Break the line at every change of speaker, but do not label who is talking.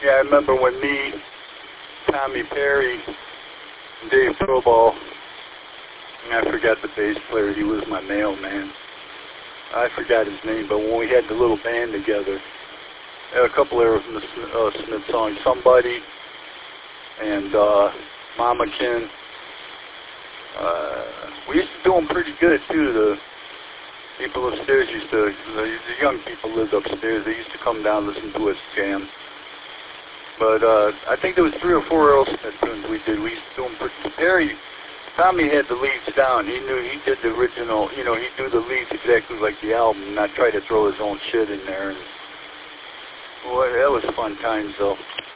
Yeah, I remember when me, Tommy Perry, and Dave Throwball, and I forgot the bass player, he was my mailman. I forgot his name, but when we had the little band together, a couple of Smith songs, Somebody, and Mamakin. We used to do them pretty good, too. The people upstairs used to, the young people lived upstairs, they used to come down and listen to us jam. But I think there was 3 or 4 Aerosmith tunes we did. We used to do them pretty. Perry, Tommy had the leads down. He knew, he did the original, you know, he'd do the leads exactly like the album, not try to throw his own shit in there. And, boy, that was fun times, though.